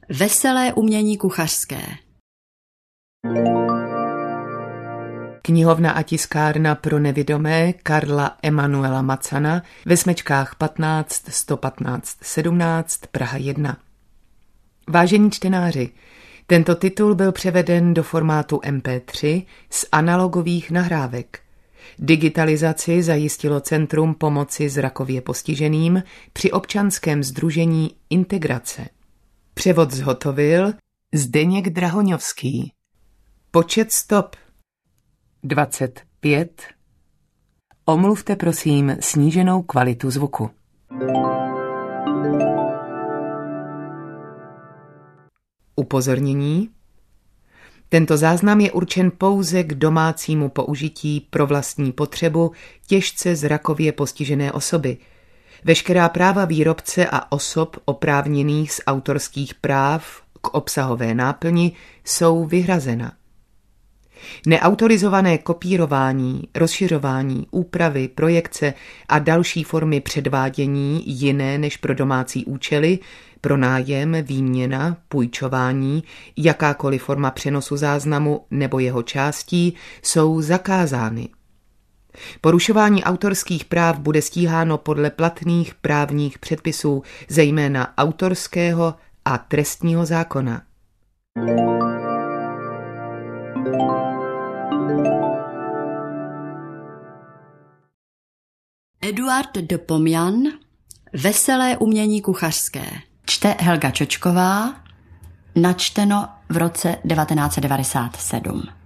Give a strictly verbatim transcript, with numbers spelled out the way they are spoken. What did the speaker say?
Veselé umění kuchařské. Knihovna a tiskárna pro nevidomé Karla Emanuela Macana ve Smečkách patnáct sto patnáct sedmnáct Praha jedna. Vážení čtenáři, tento titul byl převeden do formátu em pé tři z analogových nahrávek. Digitalizaci zajistilo Centrum pomoci zrakově postiženým při občanském sdružení Integrace. Převod zhotovil Zdeněk Drahoňovský. Počet stop dvacet pět. Omluvte prosím sníženou kvalitu zvuku. Upozornění. Tento záznam je určen pouze k domácímu použití pro vlastní potřebu těžce zrakově postižené osoby. Veškerá práva výrobce a osob oprávněných z autorských práv k obsahové náplni jsou vyhrazena. Neautorizované kopírování, rozšiřování, úpravy, projekce a další formy předvádění jiné než pro domácí účely, pro nájem, výměna, půjčování, jakákoliv forma přenosu záznamu nebo jeho částí jsou zakázány. Porušování autorských práv bude stíháno podle platných právních předpisů, zejména autorského a trestního zákona. Eduard de Pomian, Veselé umění kuchařské. Čte Helga Čočková, načteno v roce devatenáct set devadesát sedm.